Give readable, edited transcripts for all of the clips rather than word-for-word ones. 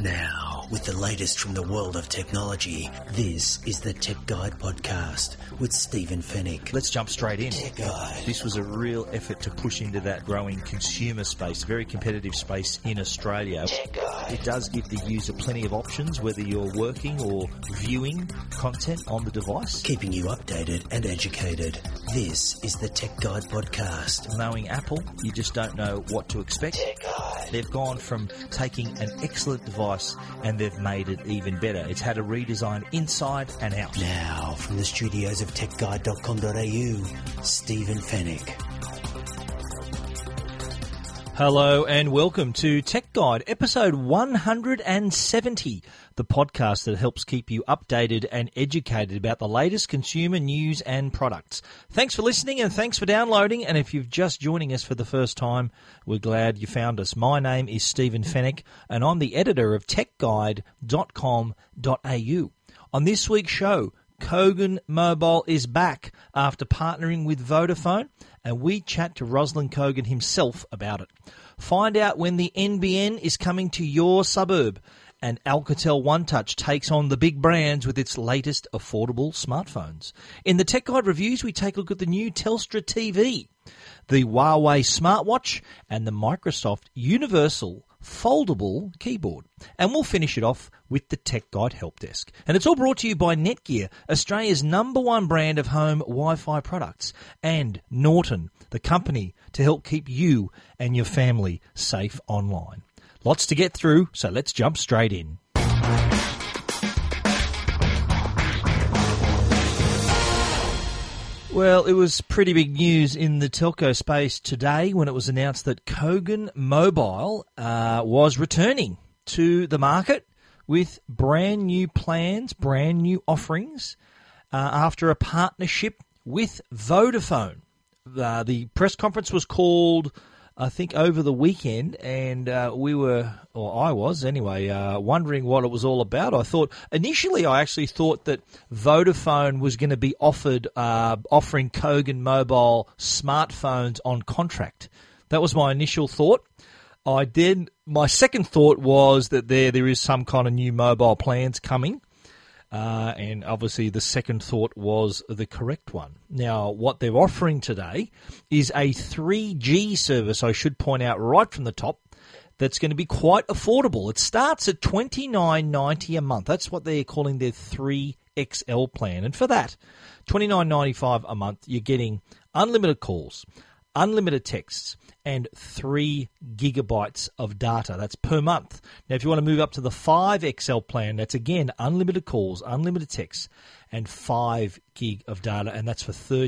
Now, with the latest from the world of technology, this is the Tech Guide Podcast with Stephen Fennick. Let's jump straight in. Tech Guide. This was a real effort to push into that growing consumer space, very competitive space in Australia. Tech Guide. It does give the user plenty of options, whether you're working or viewing content on the device. Keeping you updated and educated. This is the Tech Guide Podcast. Knowing Apple, you just don't know what to expect. Tech Guide. They've gone from taking an excellent device and they've made it even better. It's had a redesign inside and out. Now, from the studios of techguide.com.au, Stephen Fennick. Hello and welcome to Tech Guide, episode 170, the podcast that helps keep you updated and educated about the latest consumer news and products. Thanks for listening and thanks for downloading, and if you're just joining us for the first time, we're glad you found us. My name is Stephen Fennick and I'm the editor of techguide.com.au. On this week's show, Kogan Mobile is back after partnering with Vodafone, and we chat to Ruslan Kogan himself about it. Find out when the NBN is coming to your suburb, and Alcatel One Touch takes on the big brands with its latest affordable smartphones. In the Tech Guide reviews, we take a look at the new Telstra TV, the Huawei smartwatch, and the Microsoft Universal foldable keyboard. And we'll finish it off with the Tech Guide Help Desk. And it's all brought to you by Netgear, Australia's #1 brand of home Wi-Fi products, and Norton, the company to help keep you and your family safe online. Lots to get through, so let's jump straight in. Well, it was pretty big news in the telco space today when it was announced that Kogan Mobile was returning to the market with brand new plans, brand new offerings after a partnership with Vodafone. The press conference was called, I think, over the weekend, and I was anyway, wondering what it was all about. I actually thought that Vodafone was going to be offering Kogan Mobile smartphones on contract. That was my initial thought. My second thought was that there is some kind of new mobile plans coming. And obviously the second thought was the correct one. Now, what they're offering today is a 3G service, I should point out right from the top, that's going to be quite affordable. It starts at $29.90 a month. That's what they're calling their 3XL plan. And for that, $29.95 a month, you're getting unlimited calls, unlimited texts, and 3 gigabytes of data. That's per month. Now, if you want to move up to the 5XL plan, that's again unlimited calls, unlimited texts, and 5 gig of data, and that's for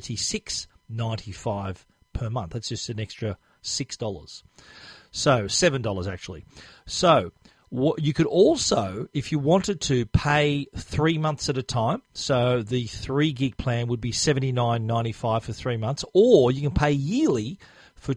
$36.95 per month. That's just an extra $6. So $7 actually. So you could also, if you wanted to, pay 3 months at a time. So the 3 gig plan would be $79.95 for 3 months, or you can pay yearly for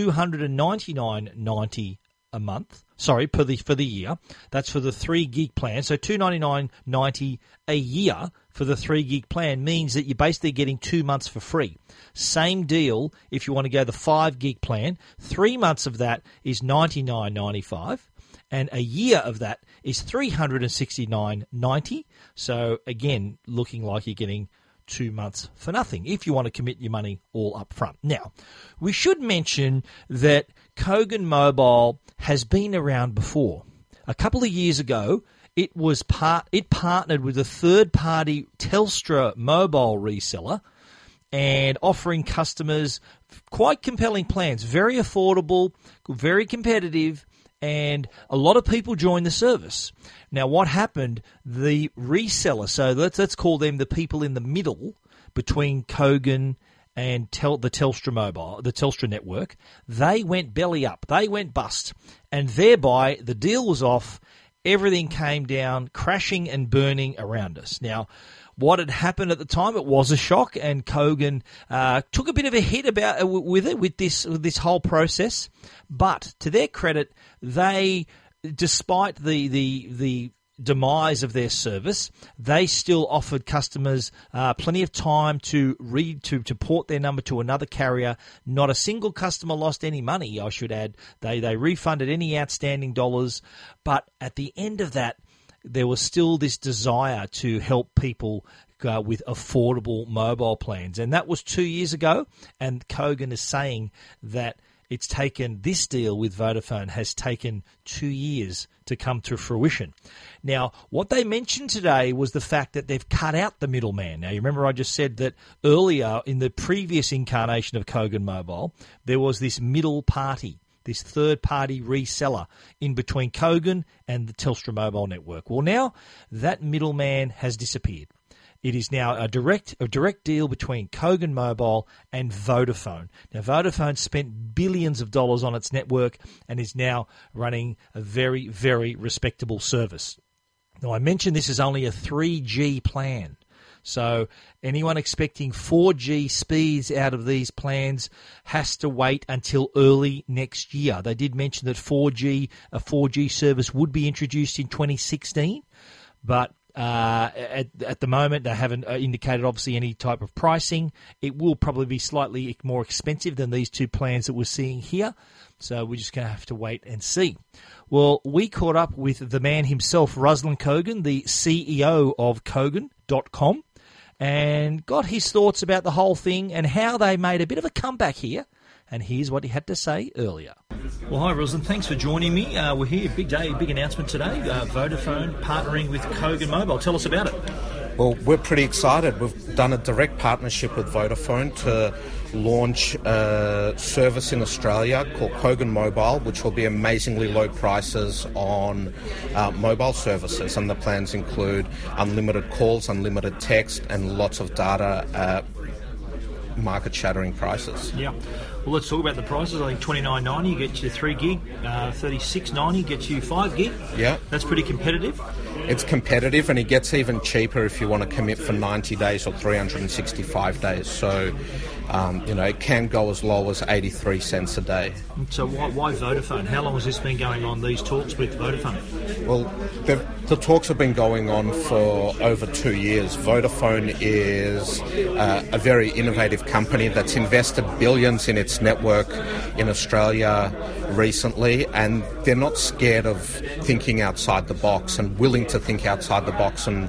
$299.90 a month. Sorry, for the year. That's for the 3 gig plan. So $299.90 a year for the 3 gig plan means that you're basically getting 2 months for free. Same deal if you want to go the 5 gig plan. 3 months of that is $99.95. And a year of that is $369.90. So again, looking like you're getting 2 months for nothing if you want to commit your money all up front. Now, we should mention that Kogan Mobile has been around before. A couple of years ago, it partnered with a third-party Telstra mobile reseller and offering customers quite compelling plans, very affordable, very competitive, and a lot of people joined the service. Now, what happened? The reseller, so let's call them the people in the middle between Kogan and the Telstra network, they went belly up. They went bust. And thereby, the deal was off. Everything came down, crashing and burning around us. Now, what had happened at the time, it was a shock, and Kogan took a bit of a hit with this whole process. But to their credit, they, despite the demise of their service, they still offered customers plenty of time to port their number to another carrier. Not a single customer lost any money, I should add. They refunded any outstanding dollars, but at the end of that, there was still this desire to help people with affordable mobile plans. And that was 2 years ago, and Kogan is saying that it's taken, this deal with Vodafone has taken 2 years to come to fruition. Now, what they mentioned today was the fact that they've cut out the middleman. Now, you remember I just said that earlier in the previous incarnation of Kogan Mobile, there was this middle party, this third-party reseller in between Kogan and the Telstra mobile network. Well, now that middleman has disappeared. It is now a direct deal between Kogan Mobile and Vodafone. Now, Vodafone spent billions of dollars on its network and is now running a very, very respectable service. Now, I mentioned this is only a 3G plan. So anyone expecting 4G speeds out of these plans has to wait until early next year. They did mention that a 4G service would be introduced in 2016, but at the moment, they haven't indicated, obviously, any type of pricing. It will probably be slightly more expensive than these two plans that we're seeing here. So we're just going to have to wait and see. Well, we caught up with the man himself, Ruslan Kogan, the CEO of Kogan.com, and got his thoughts about the whole thing and how they made a bit of a comeback here. And here's what he had to say earlier. Well, hi, Ruslan. Thanks for joining me. We're here, big day, big announcement today. Vodafone partnering with Kogan Mobile. Tell us about it. Well, we're pretty excited. We've done a direct partnership with Vodafone to launch a service in Australia called Kogan Mobile, which will be amazingly low prices on mobile services. And the plans include unlimited calls, unlimited text, and lots of data at market-shattering prices. Yeah. Well, let's talk about the prices. I think $29.90 gets you 3 gig, $36.90 gets you 5 gig. Yeah. That's pretty competitive. It's competitive, and it gets even cheaper if you want to commit for 90 days or 365 days. So, it can go as low as 83 cents a day. So why Vodafone? How long has this been going on, these talks with Vodafone? Well, the talks have been going on for over 2 years. Vodafone is a very innovative company that's invested billions in its network in Australia recently, and they're not scared of thinking outside the box and willing to think outside the box, and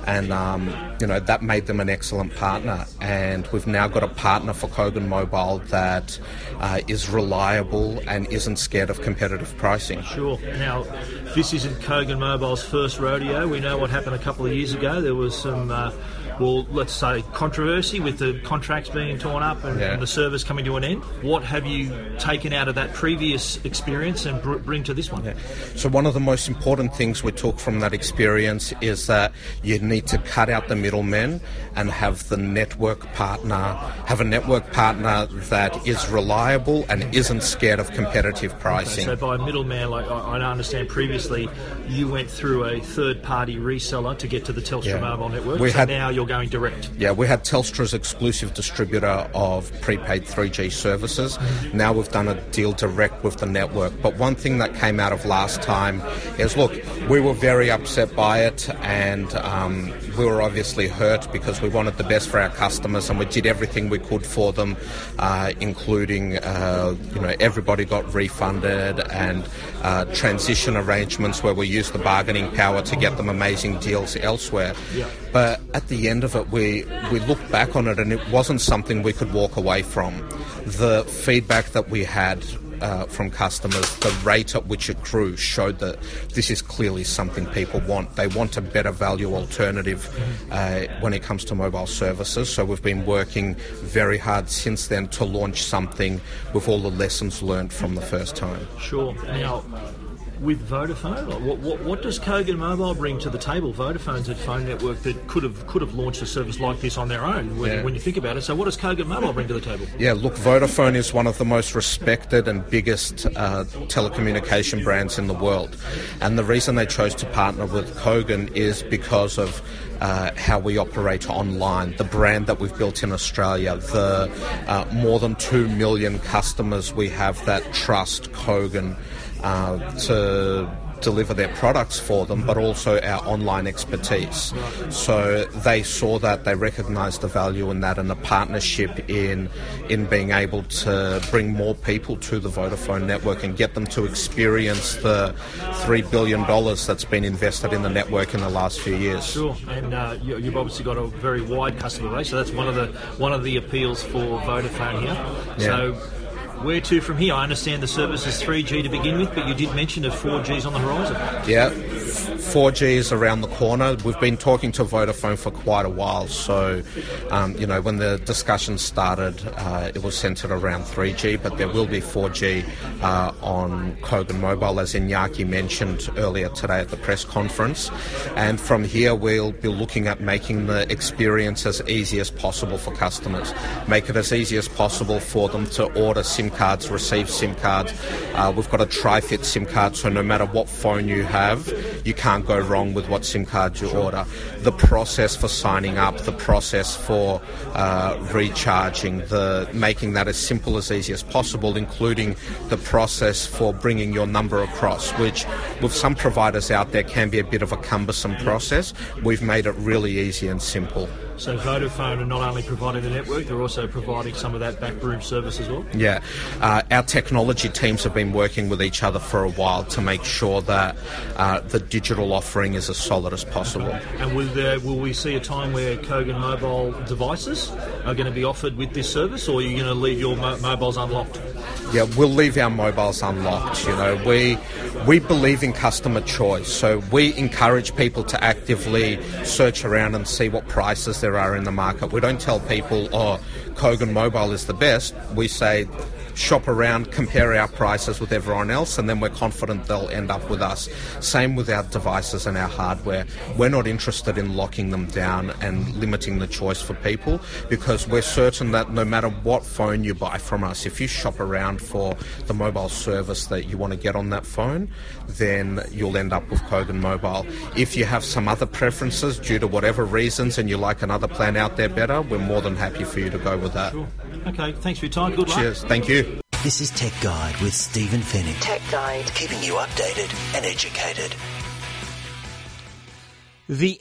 that made them an excellent partner. And we've now got a partner for Kogan Mobile that is reliable and isn't scared of competitive pricing. Sure. Now, this isn't Kogan Mobile's first rodeo. We know what happened a couple of years ago. There was some let's say controversy with the contracts being torn up and the service coming to an end. What have you taken out of that previous experience and bring to this one? Yeah. So one of the most important things we took from that experience is that you need to cut out the middlemen and have a network partner that is reliable and isn't scared of competitive pricing. Okay, so by middleman, like I understand previously, you went through a third-party reseller to get to the Telstra mobile network. Now you're going direct. Yeah, we had Telstra's exclusive distributor of prepaid 3G services. Now we've done a deal direct with the network. But one thing that came out of last time is, look, we were very upset by it, and we were obviously hurt because we wanted the best for our customers, and we did everything we could for them, including everybody got refunded, and transition arrangements where we used the bargaining power to get them amazing deals elsewhere. Yeah. But at the end of it, we looked back on it, and it wasn't something we could walk away from. The feedback that we had from customers, the rate at which it grew, showed that this is clearly something people want. They want a better value alternative when it comes to mobile services. So we've been working very hard since then to launch something with all the lessons learned from the first time. Sure. Now, with Vodafone, what does Kogan Mobile bring to the table? Vodafone's a phone network that could have launched a service like this on their own when you think about it. So what does Kogan Mobile bring to the table? Yeah, look, Vodafone is one of the most respected and biggest telecommunication brands in the world. And the reason they chose to partner with Kogan is because of how we operate online, the brand that we've built in Australia, the more than 2 million customers we have that trust Kogan to deliver their products for them, but also our online expertise. So they saw that, they recognised the value in that, and the partnership in being able to bring more people to the Vodafone network and get them to experience the $3 billion that's been invested in the network in the last few years. Sure, and you've obviously got a very wide customer base, so that's one of the appeals for Vodafone here. Yeah. So where to from here? I understand the service is 3G to begin with, but you did mention that 4G's on the horizon. Yeah, 4G is around the corner. We've been talking to Vodafone for quite a while, so when the discussion started, it was centred around 3G, but there will be 4G on Kogan Mobile, as Iñaki mentioned earlier today at the press conference. And from here, we'll be looking at making the experience as easy as possible for customers. Make it as easy as possible for them to order SIM cards, receive SIM cards. We've got a tri-fit SIM card, so no matter what phone you have, you can't go wrong with what SIM card you order. The process for signing up, the process for recharging, making that as simple as easy as possible, including the process for bringing your number across, which with some providers out there can be a bit of a cumbersome process. We've made it really easy and simple. So Vodafone are not only providing the network, they're also providing some of that backroom service as well? Yeah. Our technology teams have been working with each other for a while to make sure that the digital offering is as solid as possible. Okay. And will we see a time where Kogan mobile devices are going to be offered with this service, or are you going to leave your mobiles unlocked? Yeah, we'll leave our mobiles unlocked. We believe in customer choice, so we encourage people to actively search around and see what prices there are in the market. We don't tell people, Kogan Mobile is the best. We say, shop around, compare our prices with everyone else, and then we're confident they'll end up with us. Same with our devices and our hardware. We're not interested in locking them down and limiting the choice for people, because we're certain that no matter what phone you buy from us, if you shop around for the mobile service that you want to get on that phone, then you'll end up with Kogan Mobile. If you have some other preferences due to whatever reasons and you like another plan out there better, we're more than happy for you to go with that. Sure. Okay, thanks for your time. Good luck. Cheers. Thank you. This is Tech Guide with Stephen Fennick. Tech Guide. Keeping you updated and educated. The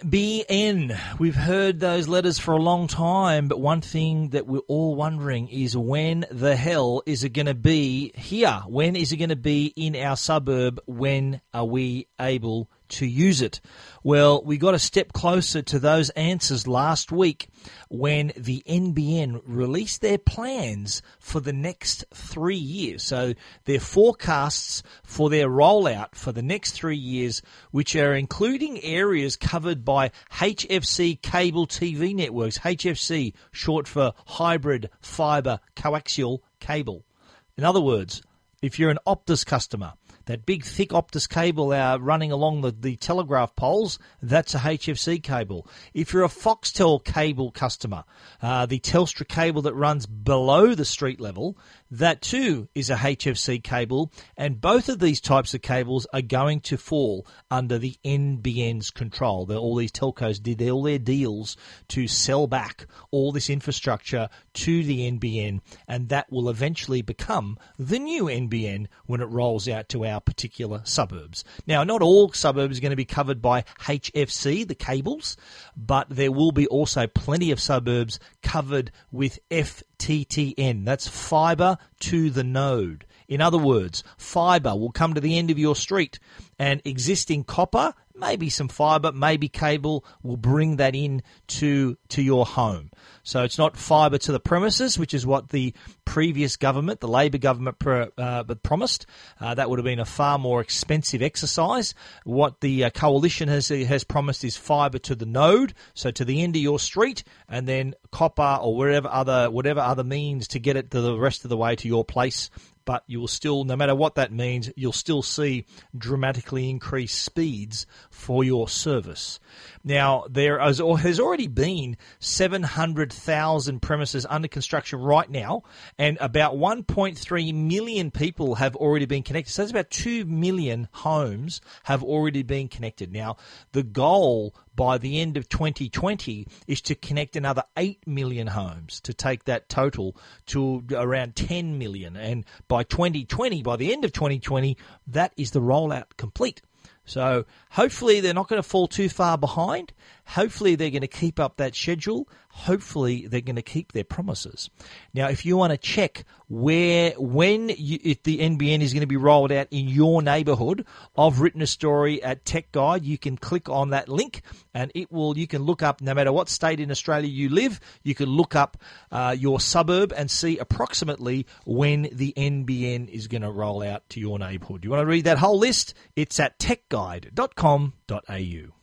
NBN. We've heard those letters for a long time, but one thing that we're all wondering is when the hell is it going to be here? When is it going to be in our suburb? When are we able to use it? Well, we got a step closer to those answers last week when the NBN released their plans for the next 3 years. So their forecasts for their rollout for the next 3 years, which are including areas covered by HFC cable TV networks. HFC, short for hybrid fibre coaxial cable. In other words, if you're an Optus customer, that big thick Optus cable running along the telegraph poles, that's a HFC cable. If you're a Foxtel cable customer, the Telstra cable that runs below the street level, that too is a HFC cable, and both of these types of cables are going to fall under the NBN's control. All these telcos did all their deals to sell back all this infrastructure to the NBN, and that will eventually become the new NBN when it rolls out to our particular suburbs. Now, not all suburbs are going to be covered by HFC, the cables, but there will be also plenty of suburbs covered with FTTN. That's fibre to the node. In other words, fibre will come to the end of your street, and existing copper, maybe some fibre, maybe cable, will bring that in to your home. So it's not fibre to the premises, which is what the previous government, the Labor government, promised. That would have been a far more expensive exercise. What the coalition has promised is fibre to the node, so to the end of your street, and then copper or whatever other means to get it to the rest of the way to your place. But you will still, no matter what that means, you'll still see dramatically increased speeds for your service. Now, there has already been 700,000 premises under construction right now, and about 1.3 million people have already been connected. So that's about 2 million homes have already been connected. Now, the goal by the end of 2020 is to connect another 8 million homes to take that total to around 10 million. And by 2020, by the end of 2020, that is the rollout complete. So hopefully they're not going to fall too far behind. Hopefully they're going to keep up that schedule. Hopefully they're going to keep their promises. Now, if you want to check if the NBN is going to be rolled out in your neighbourhood, I've written a story at Tech Guide. You can click on that link and you can look up, no matter what state in Australia you live, you can look up your suburb and see approximately when the NBN is going to roll out to your neighbourhood. You want to read that whole list? It's at techguide.com.au.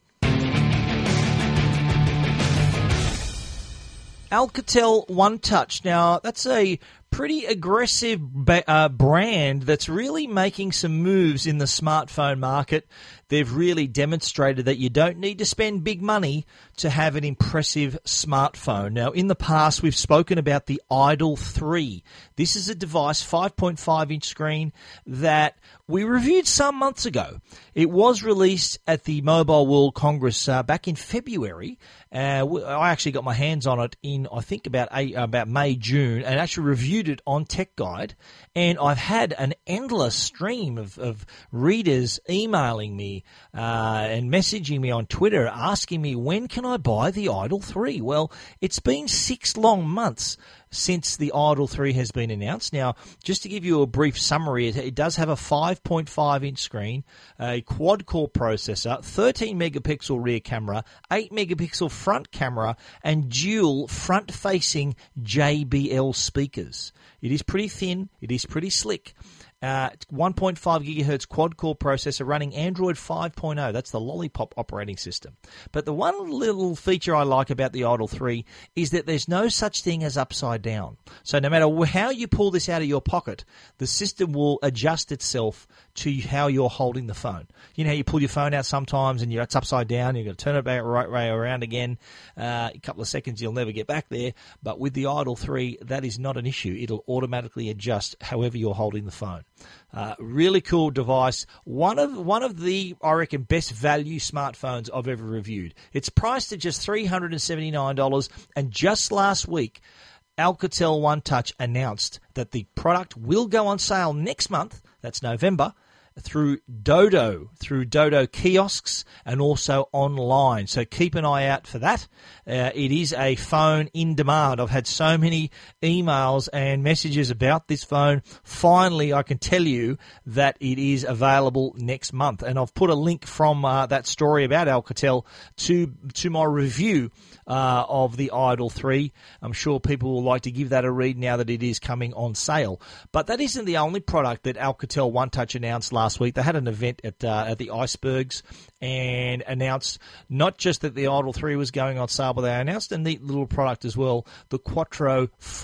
Alcatel One Touch. Now, that's a pretty aggressive brand that's really making some moves in the smartphone market. They've really demonstrated that you don't need to spend big money to have an impressive smartphone. Now, in the past, we've spoken about the Idol 3. This is a device, 5.5-inch screen, that we reviewed some months ago. It was released at the Mobile World Congress back in February. I actually got my hands on it in, I think, about May, June, and actually reviewed it on Tech Guide. And I've had an endless stream of readers emailing me and messaging me on Twitter asking me, when can I buy the Idol 3? Well, it's been 6 long months since the Idol 3 has been announced. Now, just to give you a brief summary, it does have a 5.5-inch screen, a quad-core processor, 13-megapixel rear camera, 8-megapixel front camera, and dual front-facing JBL speakers. It is pretty thin. It is pretty slick. 1.5 gigahertz quad-core processor running Android 5.0. That's the Lollipop operating system. But the one little feature I like about the Idol 3 is that there's no such thing as upside down. So no matter how you pull this out of your pocket, the system will adjust itself to how you're holding the phone. You know how you pull your phone out sometimes and it's upside down, you've got to turn it back right way around again. A couple of seconds, you'll never get back there. But with the Idol 3, that is not an issue. It'll automatically adjust however you're holding the phone. Really cool device. One of the, I reckon, best value smartphones I've ever reviewed. It's priced at just $379, and just last week, Alcatel One Touch announced that the product will go on sale next month, that's November, through Dodo kiosks and also online. So keep an eye out for that. It is a phone in demand. I've had so many emails and messages about this phone. Finally, I can tell you that it is available next month. And I've put a link from that story about Alcatel to my review of the Idol 3. I'm sure people will like to give that a read now that it is coming on sale. But that isn't the only product that Alcatel One Touch announced last week. They had an event at the Icebergs and announced not just that the Idol 3 was going on sale, but they announced a neat little product as well, the Quattro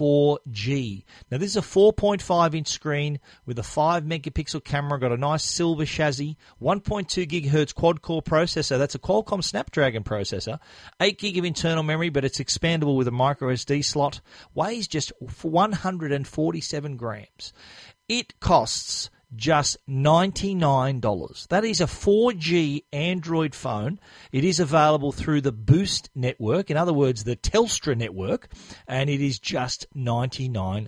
4G. Now, this is a 4.5-inch screen with a 5-megapixel camera, got a nice silver chassis, 1.2 gigahertz quad-core processor. That's a Qualcomm Snapdragon processor, 8 gig of internal memory, but it's expandable with a micro SD slot, weighs just 147 grams. It costs just $99. That is a 4G Android phone. It is available through the Boost network, in other words, the Telstra network, and it is just $99.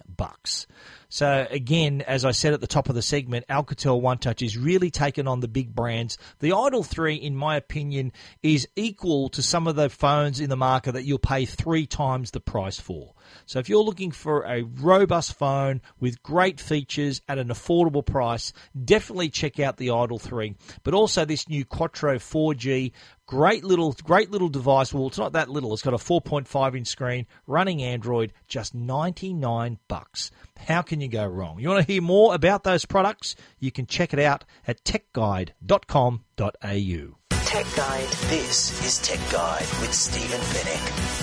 So again, as I said at the top of the segment, Alcatel One Touch is really taken on the big brands. The Idol 3, in my opinion, is equal to some of the phones in the market that you'll pay 3 times the price for. So if you're looking for a robust phone with great features at an affordable price, definitely check out the Idol 3. But also this new Quattro 4G, great little device. Well, it's not that little. It's got a 4.5-inch screen, running Android, just $99. How can you go wrong? You want to hear more about those products? You can check it out at techguide.com.au. Tech Guide. This is Tech Guide with Stephen Fenech.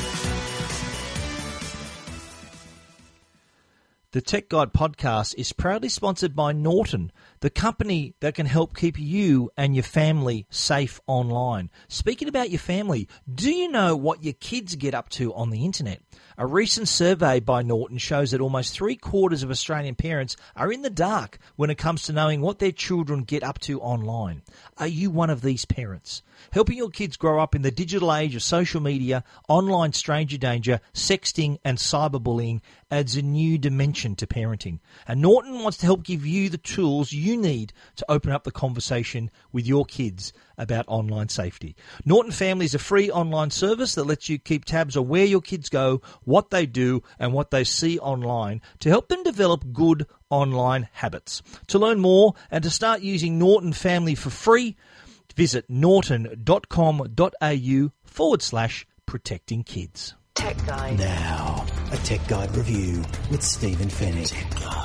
The Tech Guide podcast is proudly sponsored by Norton, the company that can help keep you and your family safe online. Speaking about your family, do you know what your kids get up to on the internet? A recent survey by Norton shows that almost 3/4 of Australian parents are in the dark when it comes to knowing what their children get up to online. Are you one of these parents? Helping your kids grow up in the digital age of social media, online stranger danger, sexting and cyberbullying, adds a new dimension to parenting. And Norton wants to help give you the tools you need to open up the conversation with your kids about online safety. Norton Family is a free online service that lets you keep tabs on where your kids go, what they do, and what they see online to help them develop good online habits. To learn more and to start using Norton Family for free, visit norton.com.au/protecting kids. Tech Guide. Now, a Tech Guide review with Stephen Fennick. Tech Guide.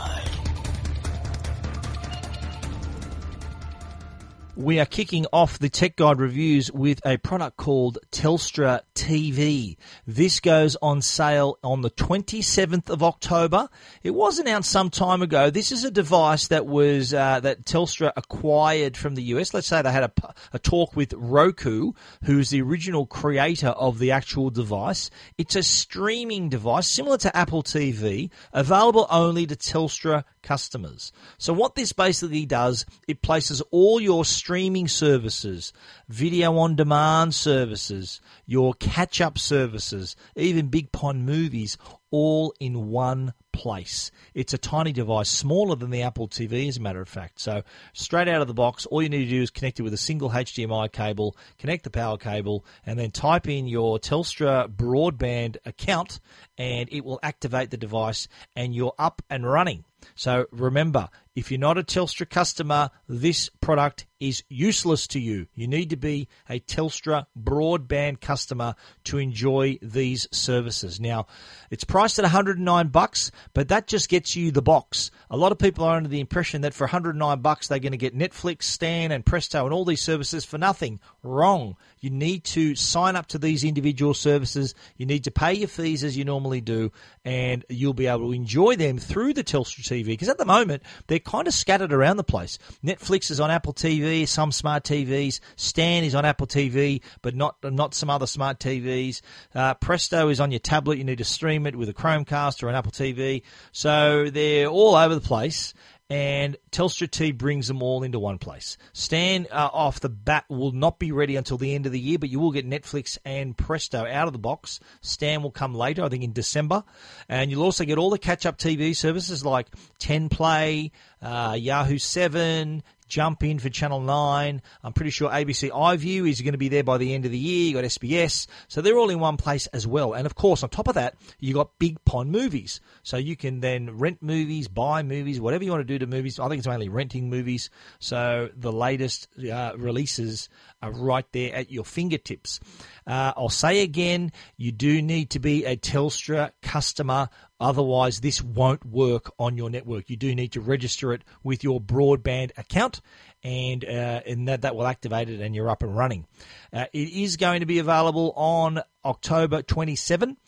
We are kicking off the Tech Guide reviews with a product called Telstra TV. This goes on sale on the 27th of October. It was announced some time ago. This is a device that was that Telstra acquired from the US. Let's say they had a talk with Roku, who's the original creator of the actual device. It's a streaming device similar to Apple TV, available only to Telstra customers. So what this basically does, it places all your streaming services, video on demand services, your catch-up services, even Big Pond movies, all in one place. It's a tiny device, smaller than the Apple TV as a matter of fact. So straight out of the box, all you need to do is connect it with a single HDMI cable, connect the power cable, and then type in your Telstra broadband account, and it will activate the device, and you're up and running. So remember, if you're not a Telstra customer, this product is useless to you. You need to be a Telstra broadband customer to enjoy these services. Now, it's priced at $109, but that just gets you the box. A lot of people are under the impression that for $109 they're going to get Netflix, Stan, and Presto and all these services for nothing. Wrong. You need to sign up to these individual services. You need to pay your fees as you normally do, and you'll be able to enjoy them through the Telstra TV, because at the moment they're kind of scattered around the place. Netflix is on Apple TV, some smart TVs. Stan is on Apple TV, but not some other smart TVs. Presto is on your tablet. You need to stream it with a Chromecast or an Apple TV. So they're all over the place, and Telstra T brings them all into one place. Stan, off the bat, will not be ready until the end of the year, but you will get Netflix and Presto out of the box. Stan will come later, I think in December. And you'll also get all the catch-up TV services like 10 Play, Yahoo 7, Jump In for Channel 9. I'm pretty sure ABC iView is going to be there by the end of the year. You got SBS. So they're all in one place as well. And, of course, on top of that, you got Big Pond movies. So you can then rent movies, buy movies, whatever you want to do to movies. I think it's mainly renting movies. So the latest releases are right there at your fingertips. I'll say again, you do need to be a Telstra customer. Otherwise, this won't work on your network. You do need to register it with your broadband account, and that will activate it, and you're up and running. It is going to be available on October 27.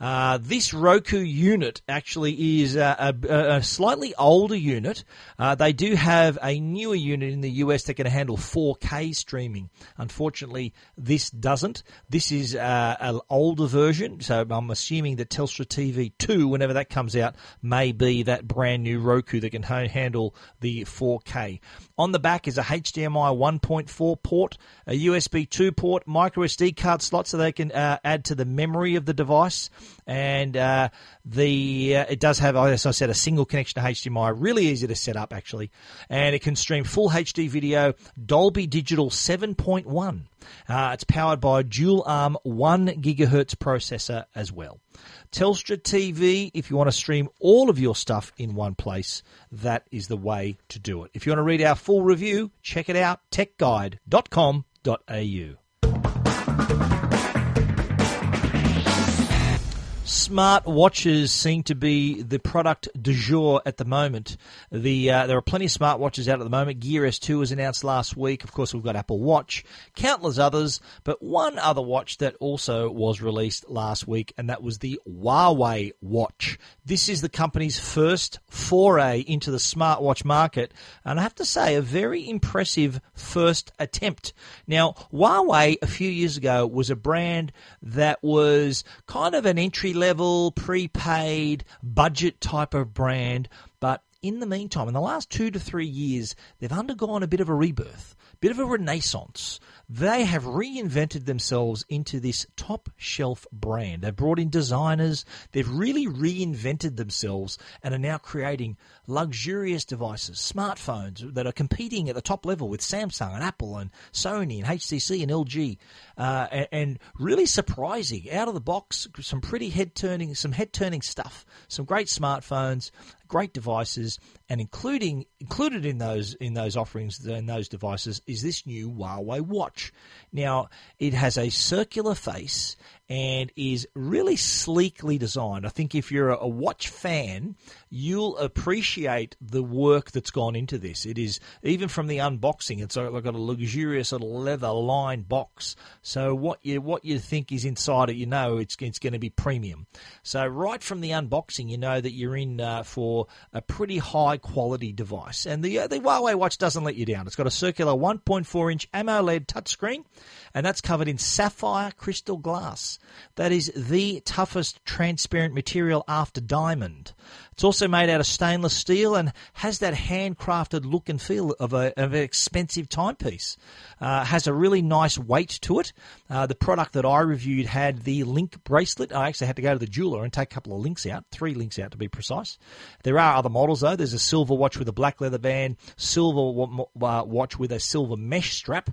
This Roku unit actually is a slightly older unit. They do have a newer unit in the US that can handle 4K streaming. Unfortunately, this doesn't. This is an older version, so I'm assuming that Telstra TV 2, whenever that comes out, may be that brand new Roku that can handle the 4K. On the back is a HDMI 1.4 port, a USB 2 port, micro SD card slot so they can add to the memory of the device. And it does have, as I said, a single connection to HDMI. Really easy to set up, actually. And it can stream full HD video, Dolby Digital 7.1. It's powered by a dual-ARM 1 gigahertz processor as well. Telstra TV, if you want to stream all of your stuff in one place, that is the way to do it. If you want to read our full review, check it out, techguide.com.au. Smart watches seem to be the product du jour at the moment. There are plenty of smart watches out at the moment. Gear S2 was announced last week. Of course, we've got Apple Watch, countless others, but one other watch that also was released last week, and that was the Huawei watch. This is the company's first foray into the smartwatch market, and I have to say, a very impressive first attempt. Now, Huawei a few years ago was a brand that was kind of an entry-level, prepaid, budget type of brand, but in the meantime, in the last 2 to 3 years, they've undergone a bit of a rebirth bit of a renaissance. They have reinvented themselves into this top-shelf brand. They've brought in designers. They've really reinvented themselves and are now creating luxurious devices, smartphones that are competing at the top level with Samsung and Apple and Sony and HTC and LG, and really surprising, out of the box, some pretty head-turning stuff, some great smartphones, great devices, and included in those offerings and those devices is this new Huawei watch. Now, it has a circular face and is really sleekly designed. I think if you're a watch fan, you'll appreciate the work that's gone into this. It is, even from the unboxing, it's got a luxurious little leather-lined box. So what you think is inside it, you know it's going to be premium. So right from the unboxing, you know that you're in for a pretty high-quality device. And the Huawei watch doesn't let you down. It's got a circular 1.4-inch AMOLED touchscreen, and that's covered in sapphire crystal glass. That is the toughest transparent material after diamond. It's also made out of stainless steel and has that handcrafted look and feel of an expensive timepiece. Has a really nice weight to it. The product that I reviewed had the Link bracelet. I actually had to go to the jeweler and take a couple of links out, 3 links out to be precise. There are other models though. There's a silver watch with a black leather band, silver watch with a silver mesh strap.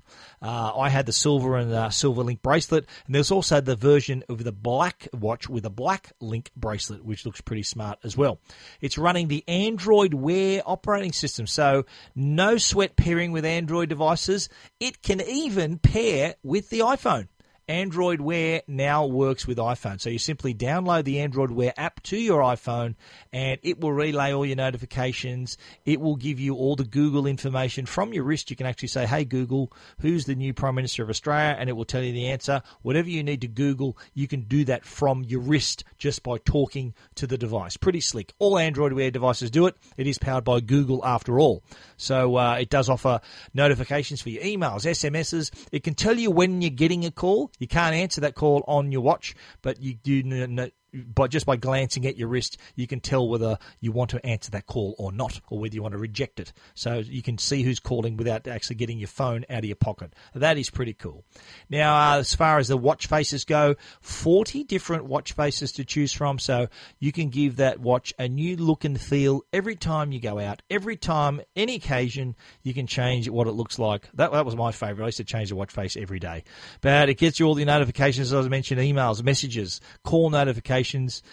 I had the silver and silver Link bracelet, and there's also the version of the black watch with a black Link bracelet, which looks pretty smart as well. It's running the Android Wear operating system, so no sweat pairing with Android devices. It can even pair with the iPhone. Android Wear now works with iPhone. So you simply download the Android Wear app to your iPhone and it will relay all your notifications. It will give you all the Google information from your wrist. You can actually say, hey, Google, who's the new Prime Minister of Australia? And it will tell you the answer. Whatever you need to Google, you can do that from your wrist just by talking to the device. Pretty slick. All Android Wear devices do it. It is powered by Google after all. So it does offer notifications for your emails, SMSs. It can tell you when you're getting a call. You can't answer that call on your watch, but you do know, just by glancing at your wrist, you can tell whether you want to answer that call or not, or whether you want to reject it. So you can see who's calling without actually getting your phone out of your pocket. That is pretty cool. Now, as far as the watch faces go, 40 different watch faces to choose from, so you can give that watch a new look and feel every time you go out. Every time, any occasion, you can change what it looks like. That was my favorite. I used to change the watch face every day. But it gets you all the notifications, as I mentioned, emails, messages, call notifications,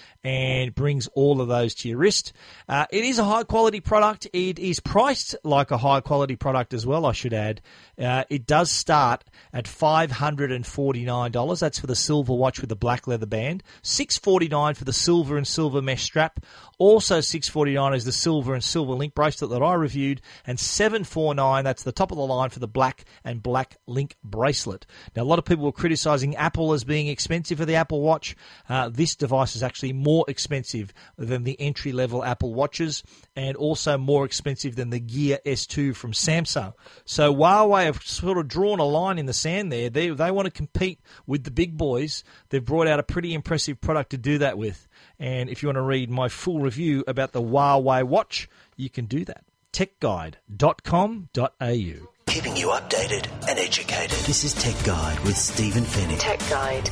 and brings all of those to your wrist. It is a high-quality product. It is priced like a high-quality product as well, I should add. It does start at $549. That's for the silver watch with the black leather band. $649 for the silver and silver mesh strap. Also $649 is the silver and silver Link bracelet that I reviewed. And $749, that's the top of the line for the black and black Link bracelet. Now, a lot of people were criticizing Apple as being expensive for the Apple Watch. This device is actually more expensive than the entry-level Apple Watches and also more expensive than the Gear S2 from Samsung. So Huawei have sort of drawn a line in the sand there. They want to compete with the big boys. They've brought out a pretty impressive product to do that with. And if you want to read my full review about the Huawei watch, you can do that. techguide.com.au. Keeping you updated and educated. This is Tech Guide with Stephen Fennick. Tech Guide.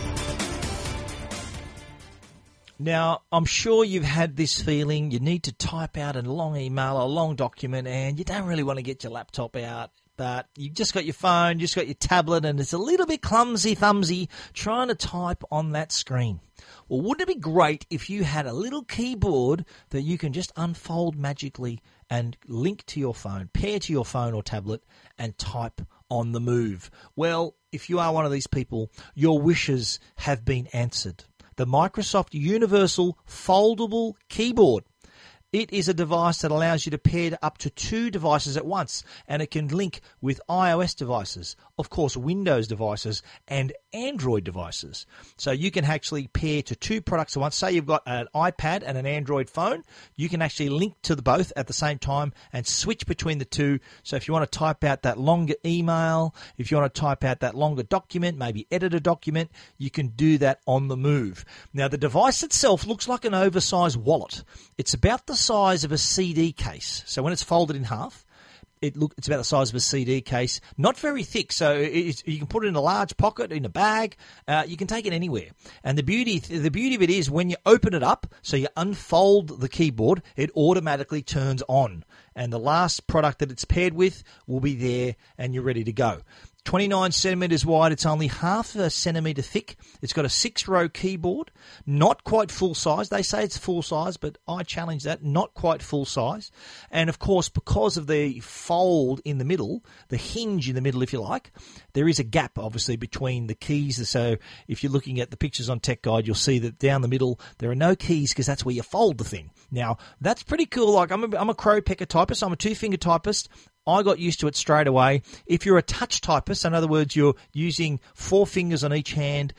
Now, I'm sure you've had this feeling you need to type out a long email or a long document and you don't really want to get your laptop out, but you've just got your phone, just got your tablet, and it's a little bit clumsy-thumbsy trying to type on that screen. Well, wouldn't it be great if you had a little keyboard that you can just unfold magically and link to your phone, pair to your phone or tablet, and type on the move? Well, if you are one of these people, your wishes have been answered. The Microsoft Universal Foldable Keyboard. It is a device that allows you to pair up to 2 devices at once, and it can link with iOS devices, of course Windows devices, and Android devices. So you can actually pair to 2 products at once. Say you've got an iPad and an Android phone, you can actually link to the both at the same time and switch between the two. So if you want to type out that longer email, if you want to type out that longer document, maybe edit a document, you can do that on the move. Now the device itself looks like an oversized wallet. It's about the size of a CD case. So when it's folded in half, It's about the size of a CD case, not very thick, so you can put it in a large pocket, in a bag. You can take it anywhere. And the beauty of it is when you open it up, so you unfold the keyboard, it automatically turns on. And the last product that it's paired with will be there, and you're ready to go. 29 centimetres wide, it's only half a centimetre thick. It's got a 6-row keyboard, not quite full size. They say it's full size, but I challenge that, not quite full size. And of course, because of the fold in the middle, the hinge in the middle, if you like, there is a gap, obviously, between the keys. So if you're looking at the pictures on Tech Guide, you'll see that down the middle, there are no keys because that's where you fold the thing. Now, that's pretty cool. Like, I'm a Crow Pecker typist. I'm a 2-finger typist. I got used to it straight away. If you're a touch typist, in other words, you're using 4 fingers on each hand,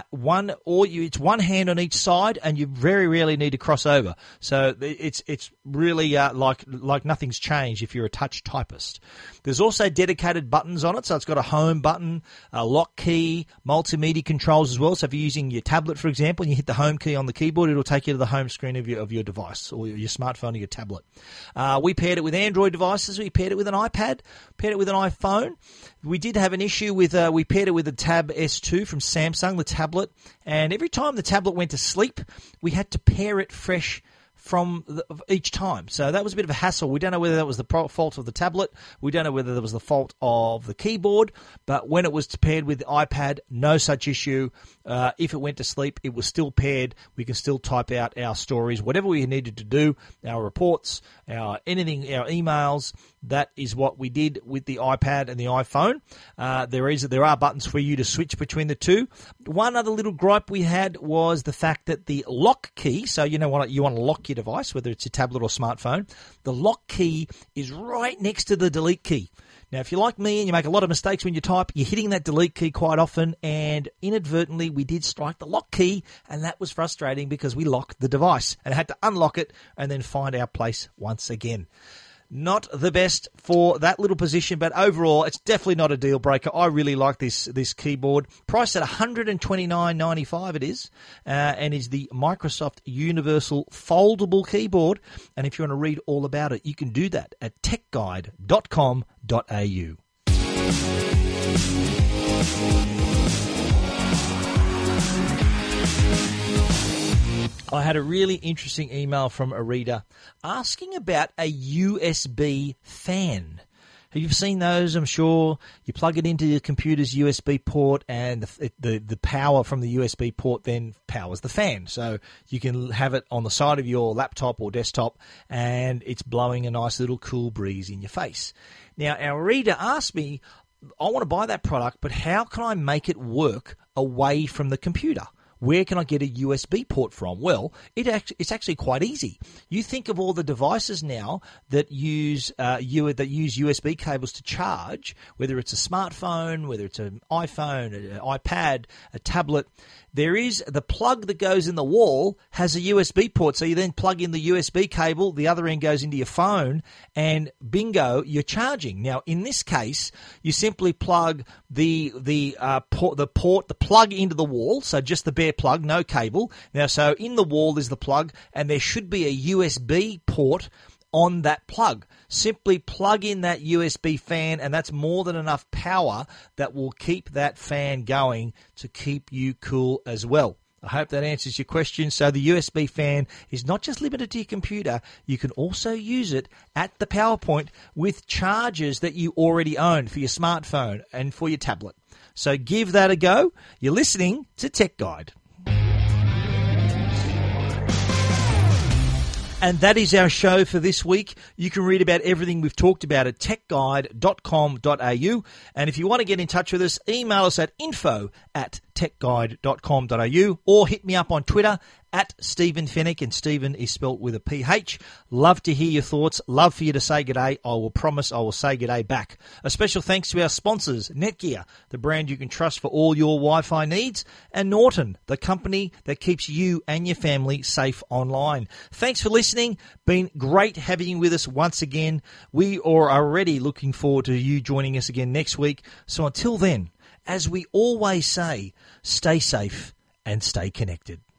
it's one hand on each side, and you very rarely need to cross over. So it's really like nothing's changed if you're a touch typist. There's also dedicated buttons on it, so it's got a home button, a lock key, multimedia controls as well. So if you're using your tablet, for example, and you hit the home key on the keyboard, it'll take you to the home screen of your device or your smartphone or your tablet. We paired it with Android devices. We paired it with an iPad, paired it with an iPhone. We did have an issue with, we paired it with the Tab S2 from Samsung, the tablet, and every time the tablet went to sleep, we had to pair it fresh from each time. So that was a bit of a hassle. We don't know whether that was the fault of the tablet. We don't know whether that was the fault of the keyboard. But when it was paired with the iPad, no such issue. If it went to sleep, it was still paired. We can still type out our stories, whatever we needed to do, our reports, our emails. That is what we did with the iPad and the iPhone. There are buttons for you to switch between the two. One other little gripe we had was the fact that the lock key, so you want to lock your device, whether it's a tablet or smartphone, the lock key is right next to the delete key. Now, if you're like me and you make a lot of mistakes when you type, you're hitting that delete key quite often, and inadvertently we did strike the lock key, and that was frustrating because we locked the device and had to unlock it and then find our place once again. Not the best for that little position, but overall, it's definitely not a deal breaker. I really like this keyboard. Priced at $129.95 it is, and is the Microsoft Universal Foldable Keyboard. And if you want to read all about it, you can do that at techguide.com.au. I had a really interesting email from a reader asking about a USB fan. Have you seen those? I'm sure you plug it into your computer's USB port, and the power from the USB port then powers the fan. So you can have it on the side of your laptop or desktop, and it's blowing a nice little cool breeze in your face. Now, our reader asked me, I want to buy that product, but how can I make it work away from the computer? Where can I get a USB port from? Well, it's actually quite easy. You think of all the devices now that use USB cables to charge, whether it's a smartphone, whether it's an iPhone, an iPad, a tablet. There is the plug that goes in the wall has a USB port, so you then plug in the USB cable, the other end goes into your phone, and bingo, you're charging. Now, in this case, you simply plug the plug into the wall, so just the bare plug, no cable. Now, so in the wall is the plug, and there should be a USB port on that plug. Simply plug in that USB fan, and that's more than enough power that will keep that fan going to keep you cool as well. I hope that answers your question. So the USB fan is not just limited to your computer. You can also use it at the power point with chargers that you already own for your smartphone and for your tablet. So give that a go. You're listening to Tech Guide. And that is our show for this week. You can read about everything we've talked about at techguide.com.au. And if you want to get in touch with us, email us at info@techguide.com.au or hit me up on Twitter at Stephen Fennick, and Stephen is spelt with a PH. Love to hear your thoughts. Love for you to say g'day. I will promise I will say g'day back. A special thanks to our sponsors, Netgear, the brand you can trust for all your Wi-Fi needs, and Norton, the company that keeps you and your family safe online. Thanks for listening. Been great having you with us once again. We are already looking forward to you joining us again next week. So until then, as we always say, stay safe and stay connected.